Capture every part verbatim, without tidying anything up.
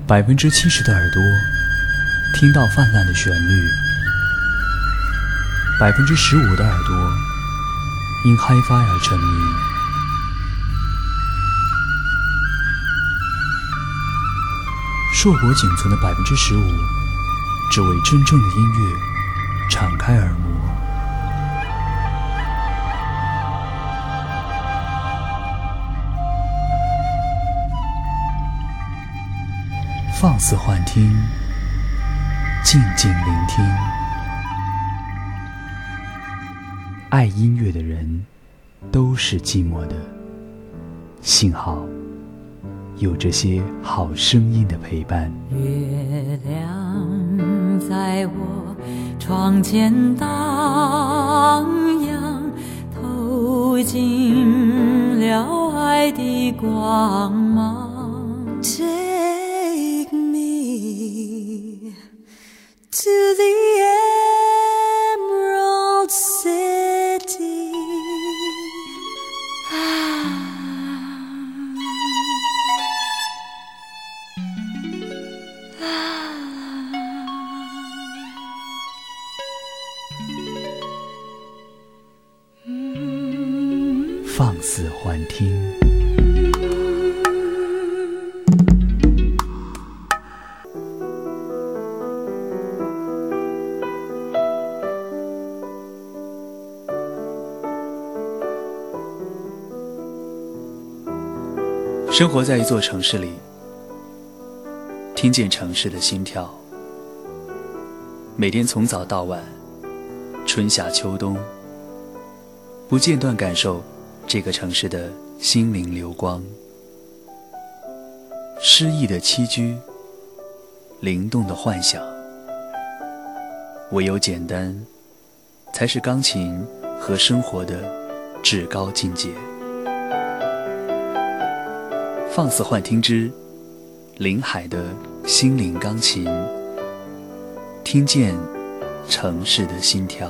百分之七十的耳朵听到泛滥的旋律，百分之十五的耳朵因嗨发而沉迷。硕果仅存的百分之十五，只为真正的音乐敞开耳膜。放肆幻听，静静聆听。爱音乐的人都是寂寞的，幸好有这些好声音的陪伴。 月亮在我窗前荡漾，透进了爱的光芒。Take me to the Emerald City. Ah. 放肆幻听。生活在一座城市里，听见城市的心跳，每天从早到晚，春夏秋冬，不间断感受这个城市的心灵流光。诗意的栖居，灵动的幻想，唯有简单，才是钢琴和生活的至高境界。放肆幻听之林海的心灵钢琴，听见城市的心跳。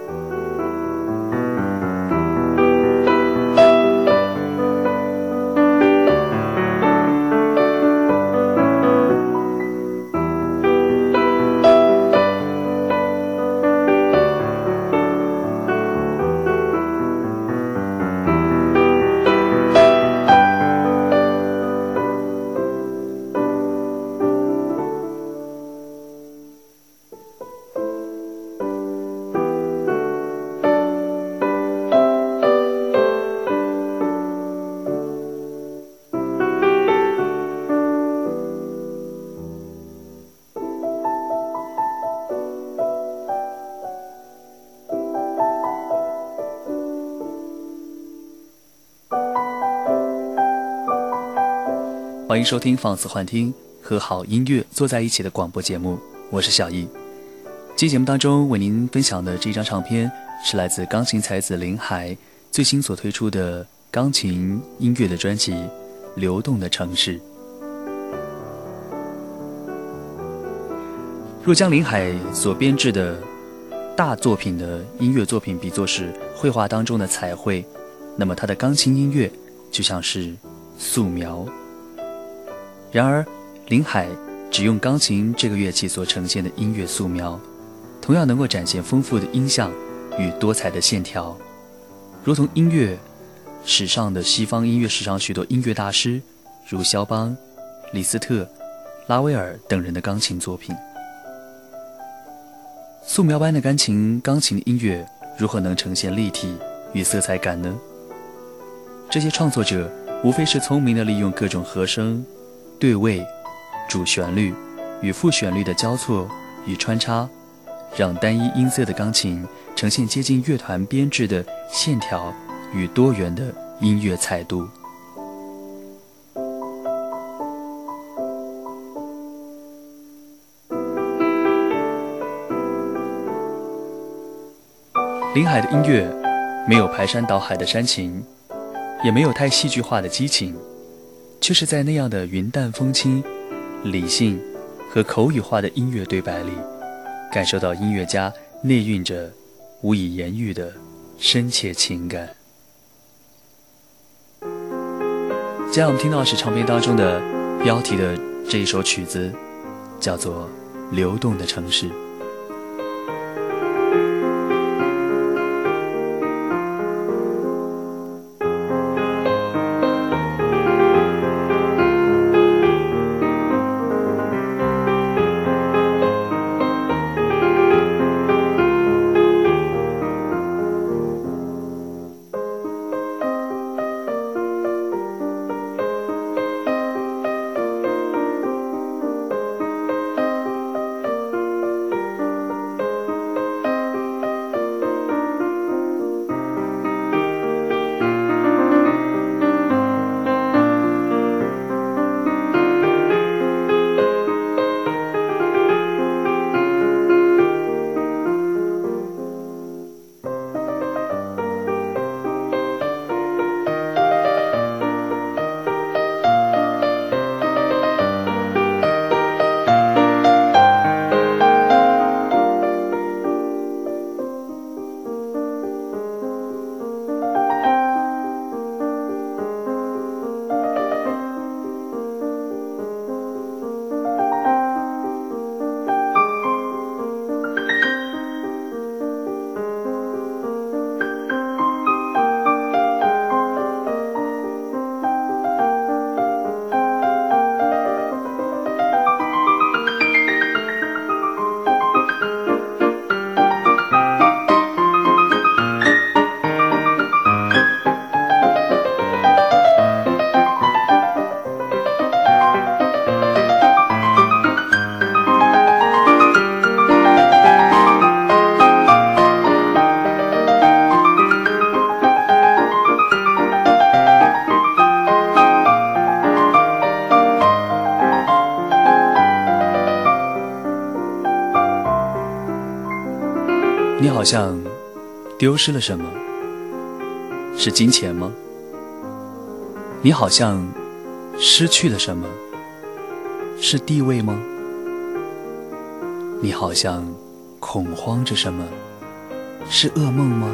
欢迎收听放肆幻听，和好音乐坐在一起的广播节目，我是小易。今天节目当中为您分享的这张唱片是来自钢琴才子林海最新所推出的钢琴音乐的专辑《流动的城市》。若将林海所编制的大作品的音乐作品比作是绘画当中的彩绘，那么他的钢琴音乐就像是素描。然而林海只用钢琴这个乐器所呈现的音乐素描，同样能够展现丰富的音像与多彩的线条，如同音乐史上的西方音乐史上许多音乐大师，如肖邦、李斯特、拉威尔等人的钢琴作品。素描般的钢琴钢琴的音乐如何能呈现立体与色彩感呢？这些创作者无非是聪明地利用各种和声、对位、主旋律与副旋律的交错与穿插，让单一音色的钢琴呈现接近乐团编制的线条与多元的音乐彩度。林海的音乐没有排山倒海的煽情，也没有太戏剧化的激情，却是在那样的云淡风轻、理性和口语化的音乐对白里，感受到音乐家内蕴着无以言喻的深切情感。接下来我们听到是唱片当中的标题的这一首曲子叫做《流动的城市》。你好像丢失了什么？是金钱吗？你好像失去了什么？是地位吗？你好像恐慌着什么？是噩梦吗？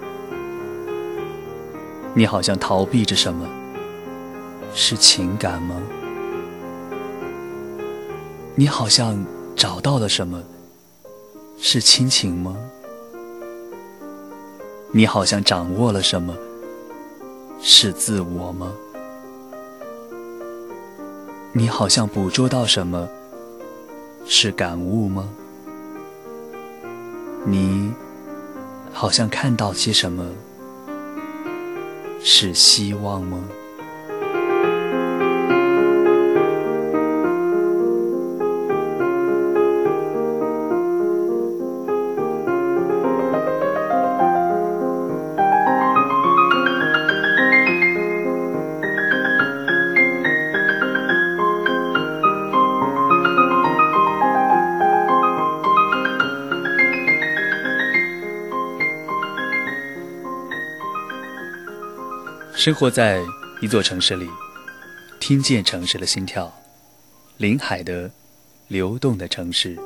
你好像逃避着什么？是情感吗？你好像找到了什么？是亲情吗？你好像掌握了什么？是自我吗？你好像捕捉到什么？是感悟吗？你好像看到些什么？是希望吗？生活在一座城市里，听见城市的心跳，林海的流动的城市。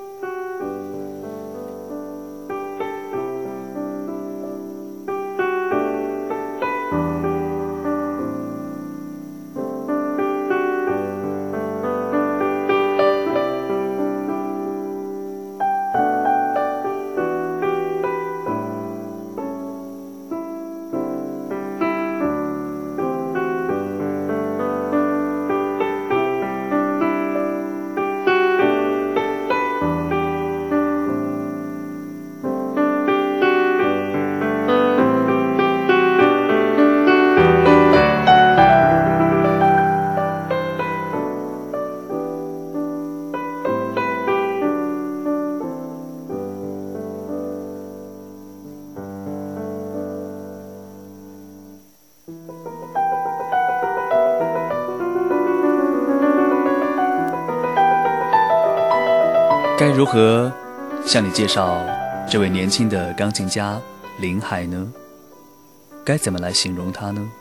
该如何向你介绍这位年轻的钢琴家林海呢？该怎么来形容他呢？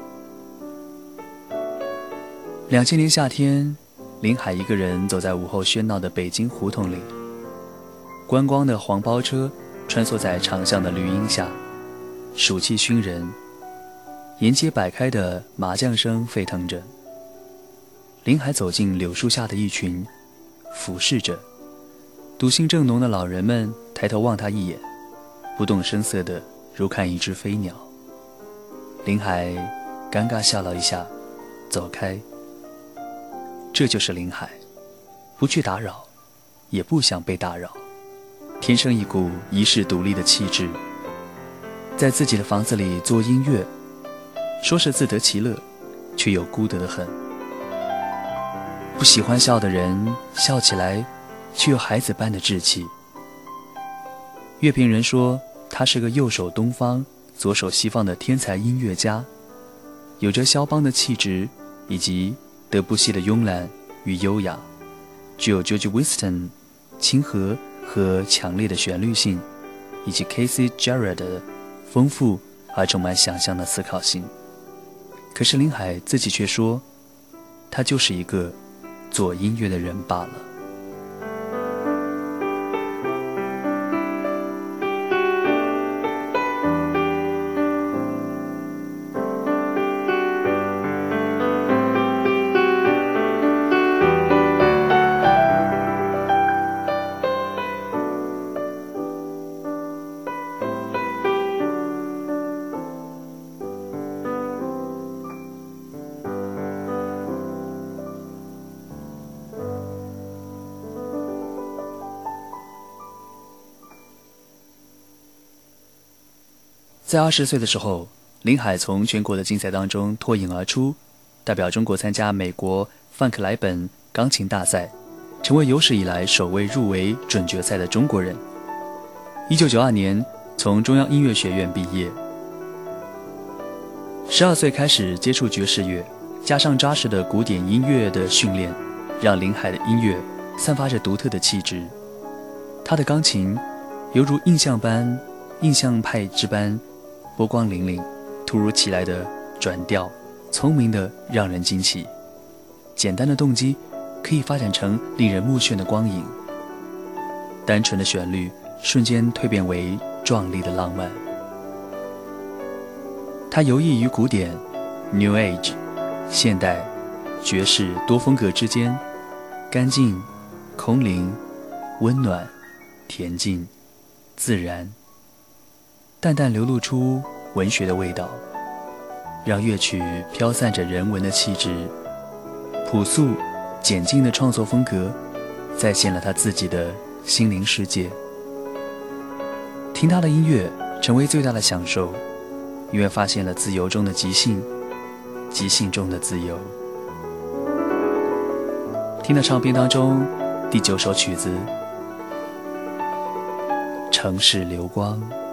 两千年夏天，林海一个人走在午后喧闹的北京胡同里，观光的黄包车穿梭在长巷的绿荫下，暑气熏人，沿街摆开的麻将声沸腾着。 林海走进柳树下的一群俯视着笃信正浓的老人们，抬头望他一眼，不动声色的如看一只飞鸟。林海尴尬笑了一下，走开。这就是林海，不去打扰，也不想被打扰，天生一股遗世独立的气质，在自己的房子里做音乐，说是自得其乐，却又孤独得很。不喜欢笑的人笑起来却有孩子般的稚气。乐评人说他是个右手东方左手西方的天才音乐家，有着肖邦的气质以及德布西的慵懒与优雅，具有 George Winston 亲和和强烈的旋律性，以及 Casey Jarrett 的丰富而充满想象的思考性。可是林海自己却说，他就是一个做音乐的人罢了。在二十岁的时候，林海从全国的竞赛当中脱颖而出，代表中国参加美国范克莱本钢琴大赛，成为有史以来首位入围准决赛的中国人。一九九二年从中央音乐学院毕业。十二岁开始接触爵士乐，加上扎实的古典音乐的训练，让林海的音乐散发着独特的气质。他的钢琴犹如印象般印象派之般波光粼粼，突如其来的转调，聪明的让人惊奇。简单的动机可以发展成令人目眩的光影，单纯的旋律瞬间蜕变为壮丽的浪漫。他游弋于古典、New Age、现代、爵士多风格之间，干净、空灵、温暖、恬静、自然，淡淡流露出文学的味道，让乐曲飘散着人文的气质。朴素简净的创作风格再现了他自己的心灵世界。听他的音乐成为最大的享受，因为发现了自由中的即兴，即兴中的自由。听了唱片当中第九首曲子《城市流光》。